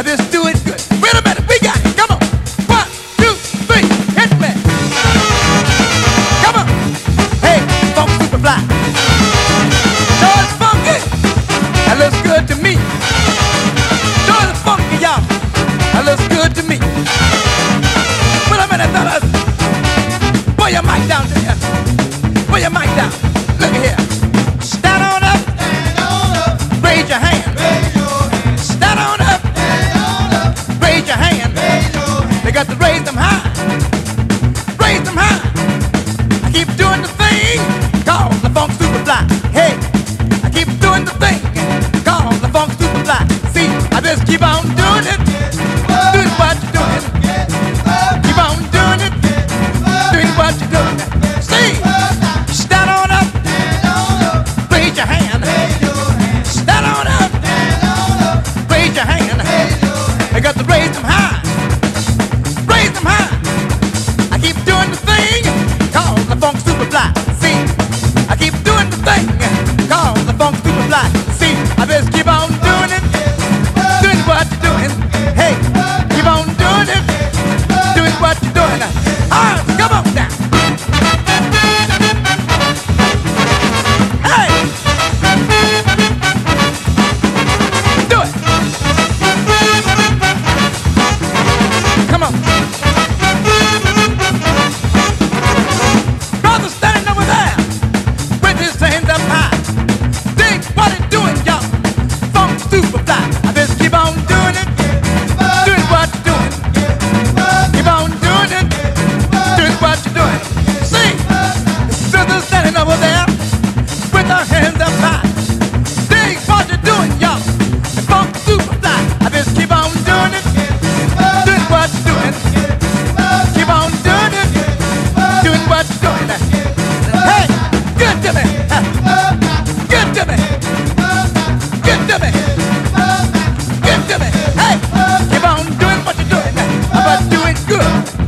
I just do it good. Wait a minute, we got it. Come on. 1, 2, 3, hit me. Come on. Hey, funk superfly. Sure it's funky. That looks good to me. Sure it's funky, y'all. That looks good to me. Wait a minute, fellas. Put your mic down there. Put your mic down. Look at here. Stand on up. Raise your hand. Stand on up. Raise your hand. They got to raise them high. Raise them high. I keep doing the thing called the funk superfly. Hey, I keep doing the thing called the funk superfly. See, I just keep on doing it. Doing what you're doing. Keep on doing it. Doing what you're doing. See, stand on up. Raise your hand. Stand on up. Raise your hand. They got to raise them high. Raise them high. I keep doing the thing called the funk superfly. See, I keep doing the thing called the funk superfly. See, I just keep on doing it. Doing what you're doing. Hey, keep on doing it. Doing what you're doing. All right, come on now. Hey, do it. Come on. Brother standing over there with his hands up high. Dig what it's doing, y'all. Funk superfly. I just keep on doing it. Doing what you're doing. Keep on doing it. Doing what you're doing. See, sister standing over there with her hands up high. Dig what you're doing, y'all. Funk superfly. I just keep on doing it. Doing what you're doing. Keep on doing it. Doing what you're doing. Hey, good to me. Good to me. Good to me. Good to me. Hey, keep on doing what you're doing. But do it good.